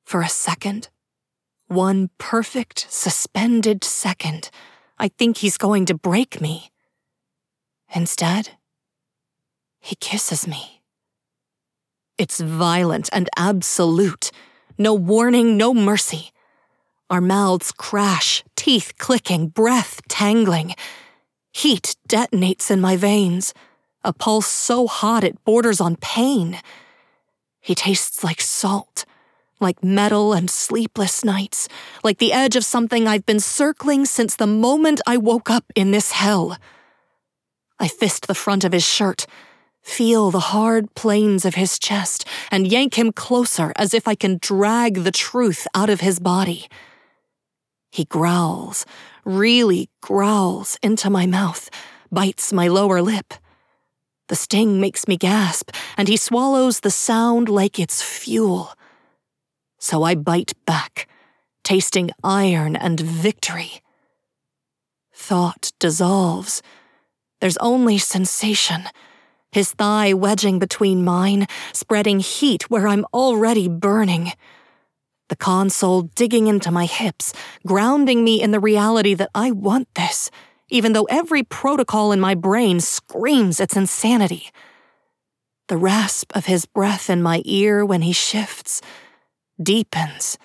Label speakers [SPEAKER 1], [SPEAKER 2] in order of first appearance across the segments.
[SPEAKER 1] For a second, one perfect, suspended second, I think he's going to break me. Instead, he kisses me. It's violent and absolute. No warning, no mercy. Our mouths crash, teeth clicking, breath tangling. Heat detonates in my veins, a pulse so hot it borders on pain. He tastes like salt, like metal and sleepless nights, like the edge of something I've been circling since the moment I woke up in this hell. I fist the front of his shirt, feel the hard planes of his chest, and yank him closer as if I can drag the truth out of his body. He growls, really growls into my mouth, bites my lower lip. The sting makes me gasp, and he swallows the sound like it's fuel. So I bite back, tasting iron and victory. Thought dissolves. There's only sensation. His thigh wedging between mine, spreading heat where I'm already burning. The console digging into my hips, grounding me in the reality that I want this, even though every protocol in my brain screams its insanity. The rasp of his breath in my ear when he shifts, deepens,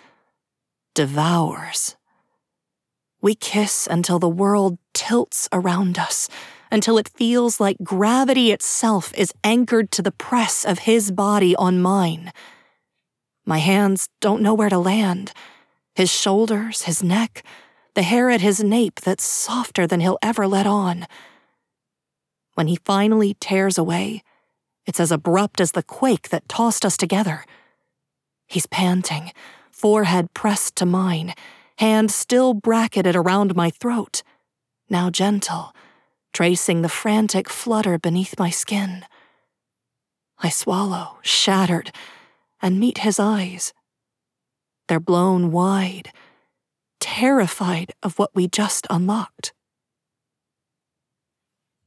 [SPEAKER 1] devours. We kiss until the world tilts around us, until it feels like gravity itself is anchored to the press of his body on mine. My hands don't know where to land. His shoulders, his neck, the hair at his nape that's softer than he'll ever let on. When he finally tears away, it's as abrupt as the quake that tossed us together. He's panting, forehead pressed to mine, hand still bracketed around my throat, now gentle, tracing the frantic flutter beneath my skin. I swallow, shattered, and meet his eyes. They're blown wide, terrified of what we just unlocked.